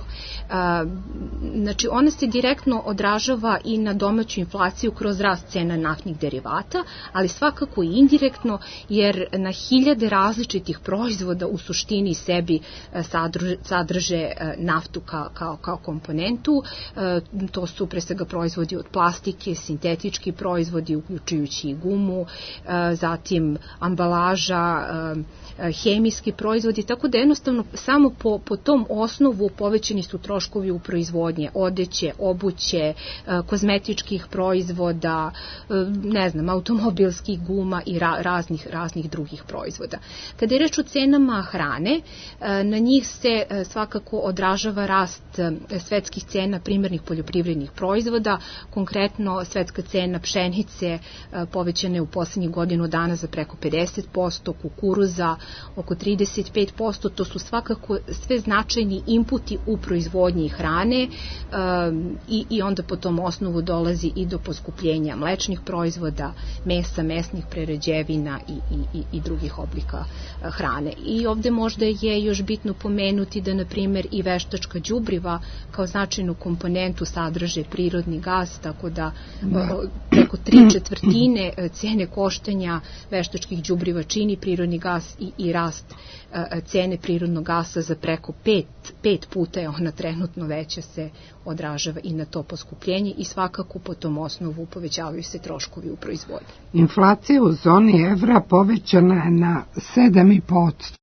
Znači ona se direktno odražava i na domaću inflaciju kroz rast cena naftnih derivata, ali svakako i indirektno, jer na hiljade različitih proizvoda u suštini sebi sadrže naftu kao komponentu. To su pre svega proizvodi od plastike, sintetički proizvodi, uključujući i gumu, zatim ambalaža, hemijski proizvodi, tako da jednostavno samo po tom osnovu povećani su troškovi u proizvodnje odeće, obuće, kozmetičkih proizvoda, automobilskih guma i raznih drugih proizvoda. Kada je reč o cenama hrane, na njih se svakako odražava rast svetskih cena primarnih poljoprivrednih proizvoda, konkretno svetska cena pšenice povećana je u poslednjih godinu dana za preko 50%, kukuruza oko 35%, to su svakako sve značajni inputi u proizvodnji hrane i onda po tom osnovu dolazi i do poskupljenja mlečnih proizvoda, mesa, mesnih prerađevina i drugih oblika hrane. I ovde možda je još bitno pomenuti da, na primjer, i veštačka đubriva kao značajnu komponentu sadrže prirodni gas, tako da preko 3/4 cene koštanja veštačkih đubriva čini prirodni gas i rast cene prirodnog gasa za preko 5 puta je ona trenutno veća, se odražava i na to poskupljenje i svakako po tom osnovu povećavaju se troškovi u proizvodnji. Inflacija u zoni evra povećana je na 7,5%.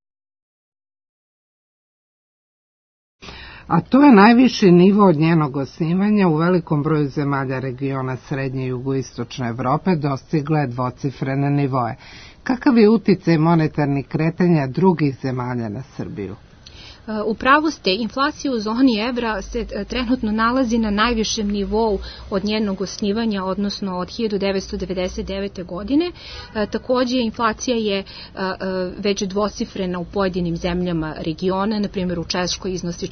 A to je najviši nivo od njenog osnivanja. U velikom broju zemalja regiona srednje i jugoistočne Evrope dostigla je dvocifrene nivoe. Kakav je uticaj monetarnih kretanja drugih zemalja na Srbiju? U pravu ste, inflacija u zoni evra se trenutno nalazi na najvišem nivou od njenog osnivanja, odnosno od 1999. godine. Takođe, inflacija je već dvocifrena u pojedinim zemljama regiona, na primjer u Češkoj iznosi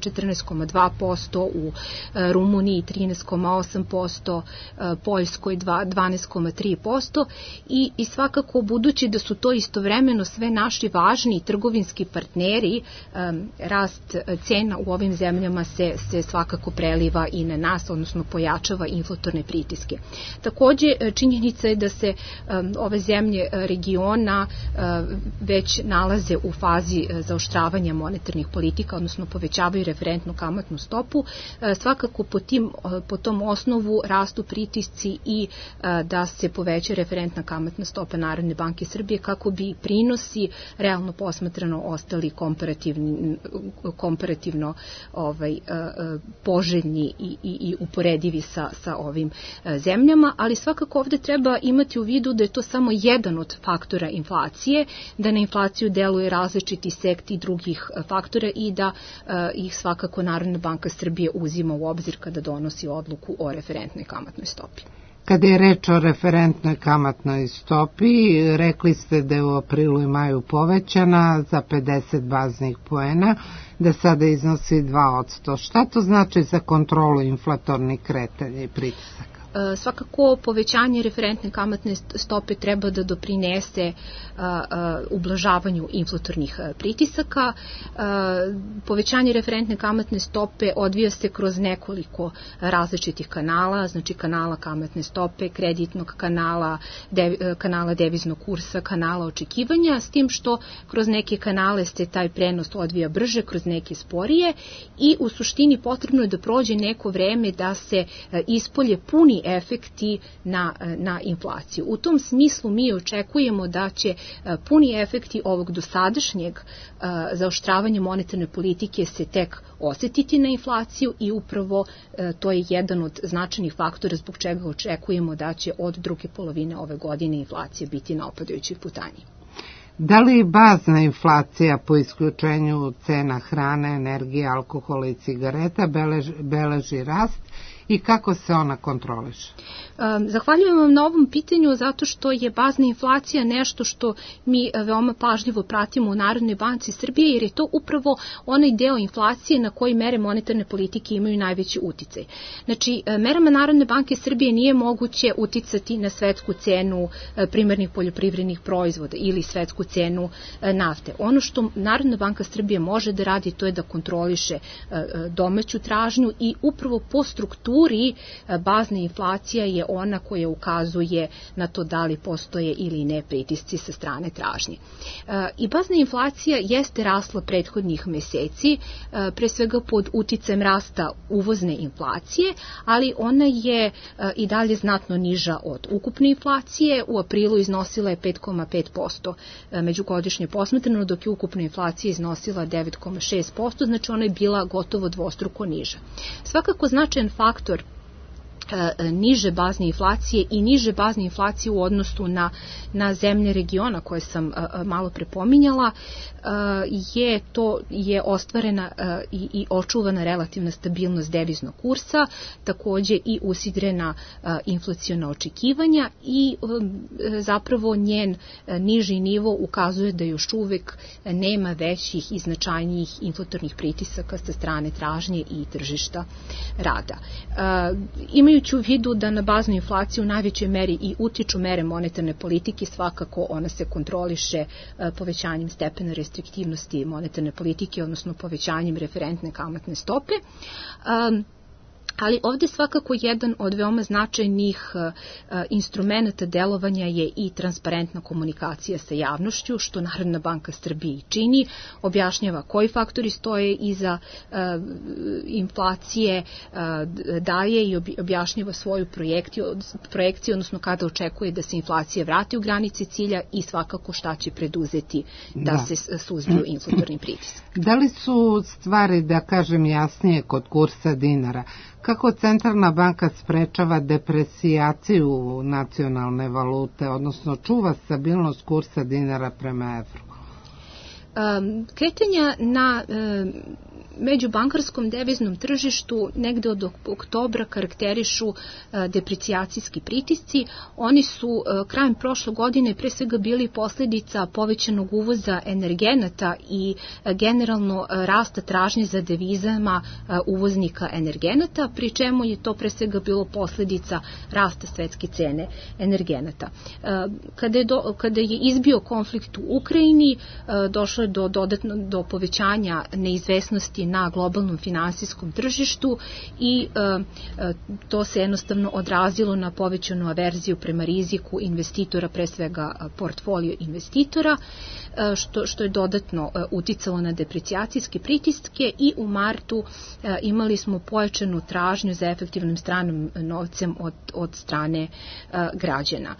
14,2%, u Rumuniji 13,8%, Poljskoj 12,3% i svakako budući da su to istovremeno sve naši važni trgovinski partneri, rast cena u ovim zemljama se svakako preliva i na nas, odnosno pojačava inflatorne pritiske. Takođe, činjenica je da se ove zemlje regiona već nalaze u fazi zaoštravanja monetarnih politika, odnosno povećavaju referentnu kamatnu stopu. Svakako po tom osnovu rastu pritisci i da se poveća referentna kamatna stopa Narodne banke Srbije kako bi prinosi realno posmatrano ostali komparativno poželjni i uporedivi sa ovim zemljama, ali svakako ovde treba imati u vidu da je to samo jedan od faktora inflacije, da na inflaciju deluje različiti sekti drugih faktora i da ih svakako Narodna banka Srbije uzima u obzir kada donosi odluku o referentnoj kamatnoj stopi. Kada je reč o referentnoj kamatnoj stopi, rekli ste da je u aprilu i maju povećana za 50 baznih poena, da sada iznosi 2%. Šta to znači za kontrolu inflatornih kretanja i pritisaka? Svakako povećanje referentne kamatne stope treba da doprinese ublažavanju inflatornih pritisaka. Povećanje referentne kamatne stope odvija se kroz nekoliko različitih kanala, znači kanala kamatne stope, kreditnog kanala, kanala deviznog kursa, kanala očekivanja, s tim što kroz neke kanale se taj prenos odvija brže, kroz neke sporije i u suštini potrebno je da prođe neko vreme da se ispolje puni efekti na inflaciju. U tom smislu mi očekujemo da će puni efekti ovog dosadašnjeg zaoštravanja monetarne politike se tek osetiti na inflaciju i upravo to je jedan od značajnih faktora zbog čega očekujemo da će od druge polovine ove godine inflacija biti na opadajućoj putanji. Da li bazna inflacija po isključenju cena hrane, energije, alkohola i cigareta beleži rast i kako se ona kontroliše? Zahvaljujem vam na ovom pitanju zato što je bazna inflacija nešto što mi veoma pažljivo pratimo u Narodnoj banci Srbije jer je to upravo onaj deo inflacije na koji mere monetarne politike imaju najveći uticaj. Znači, merama Narodne banke Srbije nije moguće uticati na svetsku cenu primarnih poljoprivrednih proizvoda ili svetsku cenu nafte. Ono što Narodna banka Srbije može da radi to je da kontroliše domaću tražnju i upravo po strukturi bazna inflacija je ona koja ukazuje na to da li postoje ili ne pritisci sa strane tražnje. I bazna inflacija jeste rasla prethodnih meseci, pre svega pod uticajem rasta uvozne inflacije, ali ona je i dalje znatno niža od ukupne inflacije. U aprilu iznosila je 5,5% međugodišnje posmatrano, dok je ukupna inflacija iznosila 9,6%, znači ona je bila gotovo dvostruko niža. Svakako značajan faktor niže bazne inflacije i niže bazne inflacije u odnosu na zemlje regiona koje sam malo prepominjala je ostvarena i očuvana relativna stabilnost deviznog kursa, takođe i usidrena inflaciona očekivanja i zapravo njen niži nivo ukazuje da još uvek nema većih i značajnijih inflatornih pritisaka sa strane tražnje i tržišta rada. Imajući u vidu da na baznu inflaciju u najvećoj meri i utiču mere monetarne politike, svakako ona se kontroliše povećanjem stepena restriktivnosti monetarne politike, odnosno povećanjem referentne kamatne stope. Ali ovde svakako jedan od veoma značajnih instrumenta delovanja je i transparentna komunikacija sa javnošću, što Narodna banka Srbije čini, objašnjava koji faktori stoje iza inflacije, daje i objašnjava svoju projekciju, odnosno kada očekuje da se inflacija vrati u granice cilja i svakako šta će preduzeti da se suzbiju inflatorni pritisak. Da li su stvari, da kažem jasnije, kod kursa dinara? Kako Centralna banka sprečava depresijaciju nacionalne valute, odnosno čuva stabilnost kursa dinara prema evru? Kretanja na međubankarskom deviznom tržištu negde od oktobra karakterišu deprecijacijski pritisci. Oni su krajem prošle godine pre svega bili posledica povećanog uvoza energenata i generalno rasta tražnje za devizama uvoznika energenata, pri čemu je to pre svega bilo posledica rasta svetske cene energenata. Kada je izbio konflikt u Ukrajini, došlo je do povećanja neizvesnosti na globalnom finansijskom tržištu i to se jednostavno odrazilo na povećanu averziju prema riziku investitora, pre svega portfolio investitora, što je dodatno uticalo na deprecijacijske pritiske i u martu imali smo pojačanu tražnju za efektivnim stranim novcem od strane građana.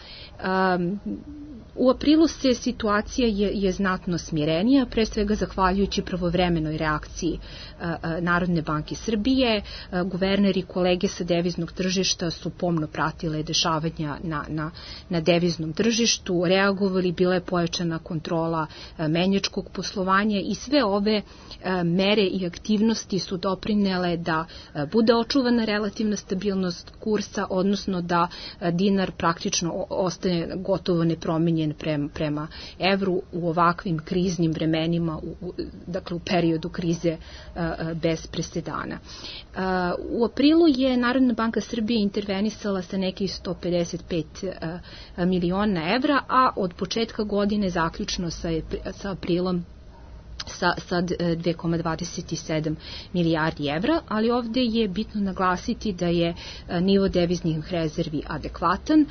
U aprilu se situacija je znatno smirenija, pre svega zahvaljujući pravovremenoj reakciji Narodne banke Srbije. Guverner i kolege sa deviznog tržišta su pomno pratile dešavanja na deviznom tržištu, reagovali, bila je pojačana kontrola menjačkog poslovanja i sve ove mere i aktivnosti su doprinele da bude očuvana relativna stabilnost kursa, odnosno da dinar praktično ostaje gotovo nepromenjen prema evru u ovakvim kriznim vremenima, dakle u periodu krize bez presedana. U aprilu je Narodna banka Srbije intervenisala sa nekih 155 miliona evra, a od početka godine zaključno sa aprilom sa 2,27 milijardi evra, ali ovde je bitno naglasiti da je nivo deviznih rezervi adekvatan,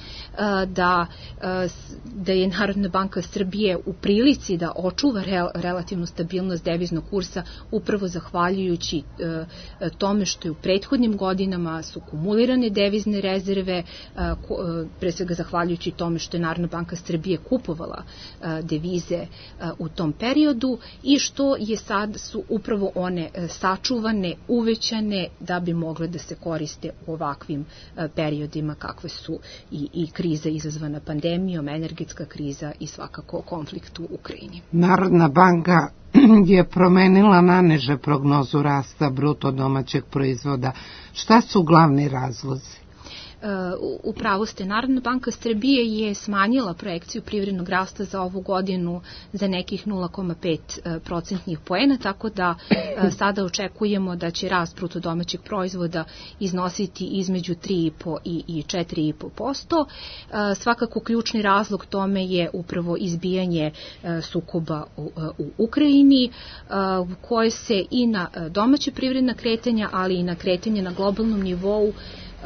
da je Narodna banka Srbije u prilici da očuva relativnu stabilnost deviznog kursa upravo zahvaljujući tome što je u prethodnim godinama su kumulirane devizne rezerve, pre svega zahvaljujući tome što je Narodna banka Srbije kupovala devize u tom periodu i što je sad su upravo one sačuvane, uvećane da bi mogle da se koriste u ovakvim periodima kakve su i kriza izazvana pandemijom, energetska kriza i svakako konflikt u Ukrajini. Narodna banka je promenila na niže prognozu rasta bruto domaćeg proizvoda. Šta su glavni razlozi? U pravu ste, Narodna banka Srbije je smanjila projekciju privrednog rasta za ovu godinu za nekih 0,5% poena, tako da sada očekujemo da će rast bruto domaćeg proizvoda iznositi između 3,5% i 4,5%. Svakako ključni razlog tome je upravo izbijanje sukoba u Ukrajini, koje se i na domaće privredna kretanja, ali i na kretanje na globalnom nivou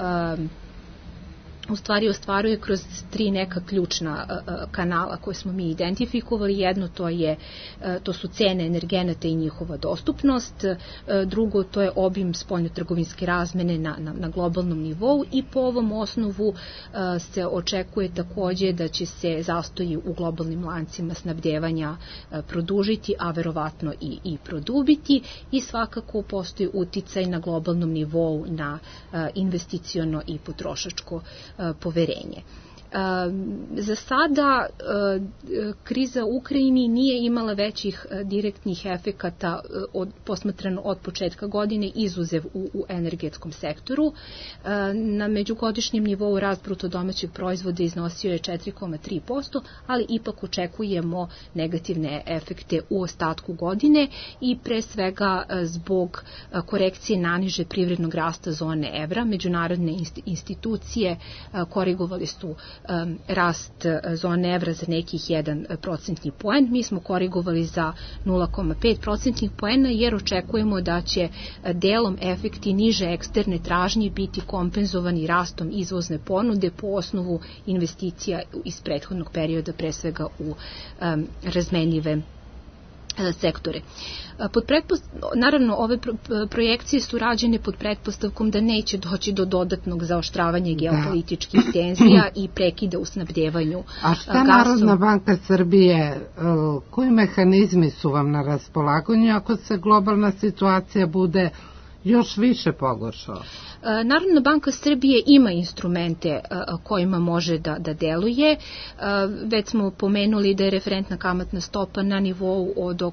u stvari ostvaruje kroz tri neka ključna kanala koje smo mi identifikovali. Jedno to su cene energenata i njihova dostupnost, drugo to je obim spoljnotrgovinske razmene na globalnom nivou i po ovom osnovu se očekuje takođe da će se zastoji u globalnim lancima snabdevanja produžiti, a verovatno i produbiti i svakako postoji uticaj na globalnom nivou na investiciono i potrošačko poverenje. Za sada kriza u Ukrajini nije imala većih direktnih efekata posmatrano od početka godine, izuzev u energetskom sektoru. Na međugodišnjem nivou rast bruto domaćeg proizvoda iznosio je 4,3%, ali ipak očekujemo negativne efekte u ostatku godine i pre svega zbog korekcije naniže privrednog rasta zone evra. Međunarodne institucije korigovali su rast zone evra za nekih 1% poen. Mi smo korigovali za 0,5% poena jer očekujemo da će delom efekti niže eksterne tražnje biti kompenzovani rastom izvozne ponude po osnovu investicija iz prethodnog perioda, pre svega u razmenljive sektore. Naravno, ove projekcije su rađene pod pretpostavkom da neće doći do dodatnog zaoštravanja geopolitičkih tenzija i prekida u snabdevanju gasom. A šta Narodna banka Srbije, koji mehanizmi su vam na raspolaganju ako se globalna situacija bude još više pogoršala? Narodna banka Srbije ima instrumente kojima može da deluje. Već smo pomenuli da je referentna kamatna stopa na nivou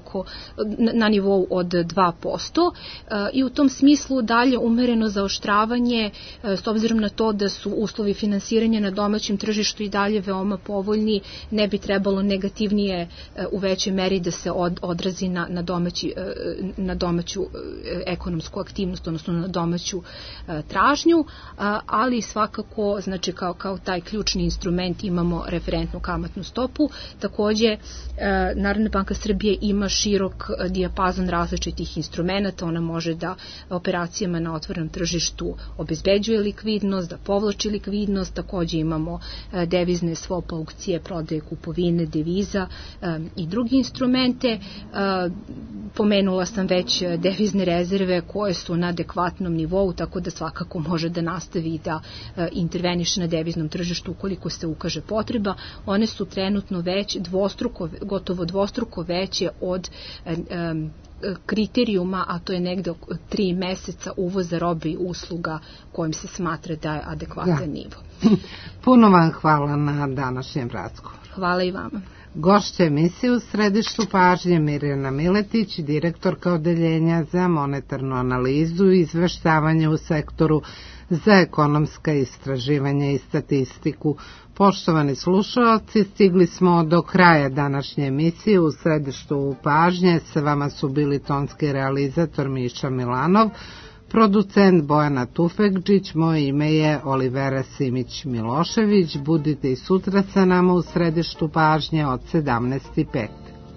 od 2% i u tom smislu dalje umereno zaoštravanje, s obzirom na to da su uslovi finansiranja na domaćem tržištu i dalje veoma povoljni, ne bi trebalo negativnije u većoj meri da se odrazi na domaću ekonomsku aktivnost, odnosno na domaću tražnju, ali svakako, znači kao taj ključni instrument imamo referentnu kamatnu stopu. Takođe, Narodna banka Srbije ima širok dijapazon različitih instrumenta, ona može da operacijama na otvorenom tržištu obezbeđuje likvidnost, da povlači likvidnost, takođe imamo devizne swap aukcije, prodaje, kupovine, deviza i drugi instrumente. Pomenula sam već devizne rezerve koje su na adekvatnom nivou, tako da svakako može da nastavi da interveniše na deviznom tržištu ukoliko se ukaže potreba. One su trenutno već gotovo dvostruko veće od kriterijuma, a to je negde 3 meseca uvoza robe i usluga kojim se smatra da je adekvatan nivo. Puno vam hvala na današnjem razgovoru. Hvala i vama. Gošća emisije u središtu pažnje Mirjana Miletić, direktorka Odeljenja za monetarnu analizu i izveštavanje u sektoru za ekonomska istraživanja i statistiku. Poštovani slušalci, stigli smo do kraja današnje emisije u središtu pažnje. Sa vama su bili tonski realizator Miša Milanov, producent Bojana Tufekđić, moje ime je Olivera Simić-Milošević. Budite i sutra sa nama u središtu pažnje od 17:05.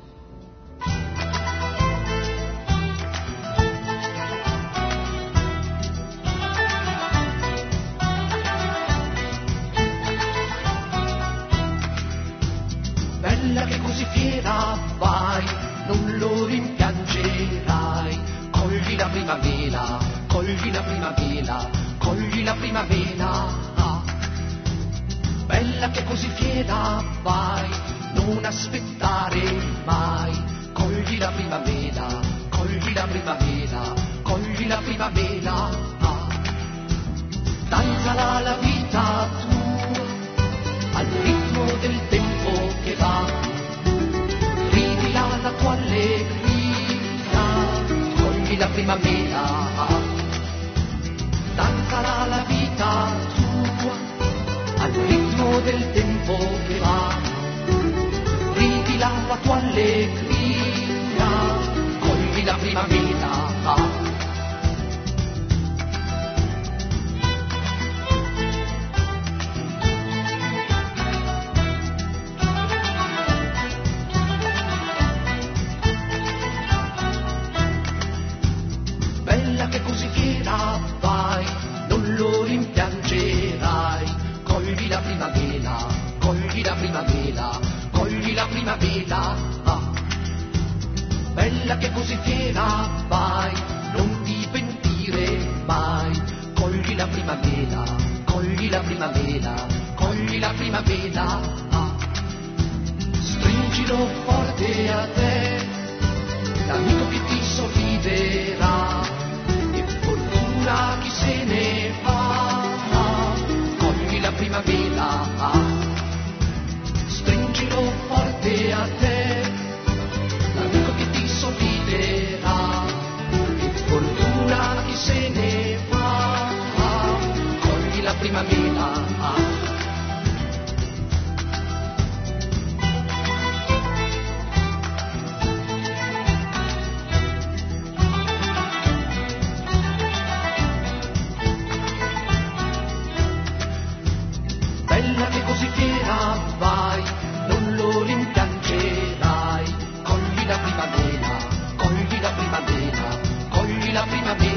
Bella che così fiera vai, non lo rimpiangerai. Cogli la primavera, cogli la primavera, cogli la primavera. Bella che così fiera vai, non aspettare mai. Cogli la primavera, cogli la primavera, cogli la primavera. Danzala la vita tua, al ritmo del tempo che va. Rivila la tua allegria, cogli la primavera. Danzala la vita tua, al ritmo del tempo che va. Rivila la tua allegria, cogli la primavera. Che così fiera vai, non lo rimpiangerai. Cogli la primavera, cogli la primavera, cogli la primavera. Bella che così fiera vai, non ti pentire mai. Cogli la primavera, cogli la primavera, cogli la primavera. Stringilo forte a te, l'amico che ti sorriderà. Chi se ne va, cogli la primavera, stringilo forte a te, l'amico che ti sorriderà, che fortuna chi se ne va, cogli la primavera. Che così fiera vai, non lo rimpiangerai. Cogli la primavera, cogli la primavera, cogli la primavera.